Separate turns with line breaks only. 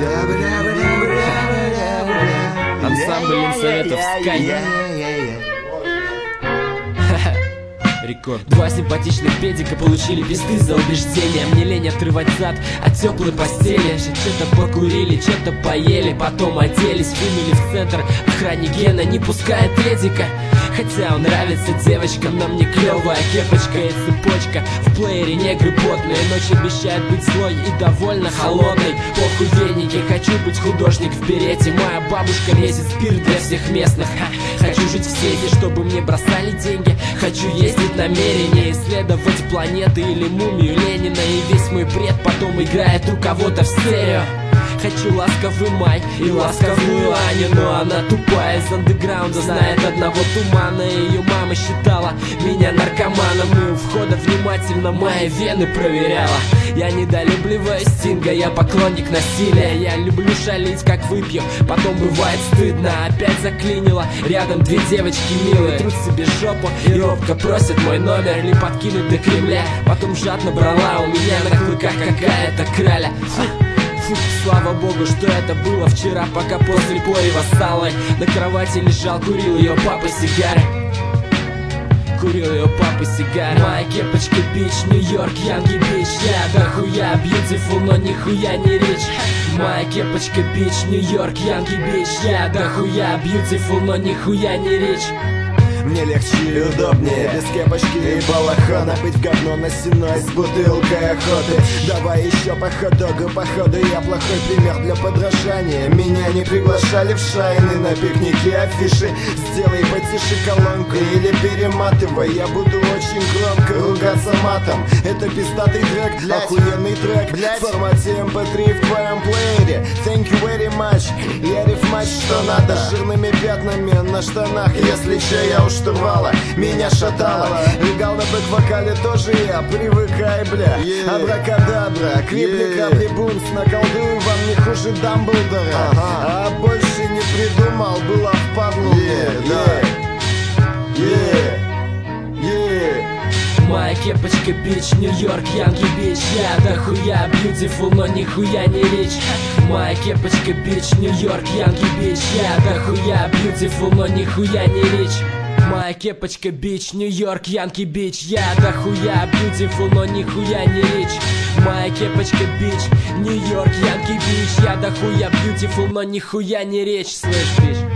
Ансамбль Ленсоветов Скай. Рекорд. Два симпатичных педика получили пизды за убеждения. Мне лень отрывать зад от теплой постели. Что-то покурили, что-то поели, потом оделись, двинули в центр. Охранник Гена не пускает Эдика, хотя он нравится девочкам. Но мне клевая кепочка и цепочка. В плеере негры потные, ночь обещает быть злой и довольно холодной. Похуй веники, хочу быть художник в берете. Моя бабушка месяц спирт для всех местных. Хочу жить в сети, чтобы мне бросали деньги. Хочу ездить намерение, исследовать планеты или мумию Ленина. И весь мой бред потом играет у кого-то в стерео. Хочу ласковый май и ласковую Аню, но она тупая, из андеграунда, знает одного тумана. Ее мама считала меня наркоманом и у входа внимательно мои вены проверяла. Я недолюбливаю Стинга, я поклонник насилия. Я люблю шалить, как выпью, потом бывает стыдно. Опять заклинило, рядом две девочки милые, трут себе жопу и робко просят мой номер или подкинуть до Кремля. Потом жадно брала у меня на клыках какая-то краля. Фу, слава богу, что это было вчера, пока после порева стала. На кровати лежал, курил ее папа сигары. Курил ее папа сигары. Моя кепочка бич, Нью-Йорк, Янги бич. Я дохуя beautiful, но нихуя не рич. Моя кепочка бич, Нью-Йорк, Янги бич. Я дохуя beautiful, но нихуя не рич.
Мне легче и удобнее без кепочки и балахона быть в говно насеной с бутылкой охоты. Давай еще по хот-догу, походу я плохой пример для подражания. Меня не приглашали в шайны, на пикники афиши. Сделай потише колонку или перематывай. Я буду очень громко ругаться матом. Это пиздатый трек, охуенный трек в формате MP3 в твоем плеере. Thank you very much. Я рифмач, что надо, с жирными пятнами на штанах. Если че, я уж штурвала, меня шатало. Легал на бэк-вокале тоже я, привыкай, бля. Абракадабра, крипли, капли, бумс. Наколдую вам не хуже Дамблдора. А больше не придумал, была в пару.
Моя кепочка бич, Нью-Йорк, Янги бич. Я дохуя beautiful, но нихуя не рич. Моя кепочка бич, Нью-Йорк, Янги бич. Я дохуя beautiful, но нихуя не рич. Моя кепочка бич, Нью-Йорк, Янки бич. Я дохуя beautiful, но нихуя не рич. Моя кепочка бич, Нью-Йорк, Янки бич. Я дохуя beautiful, но нихуя не речь. Слышь, бич.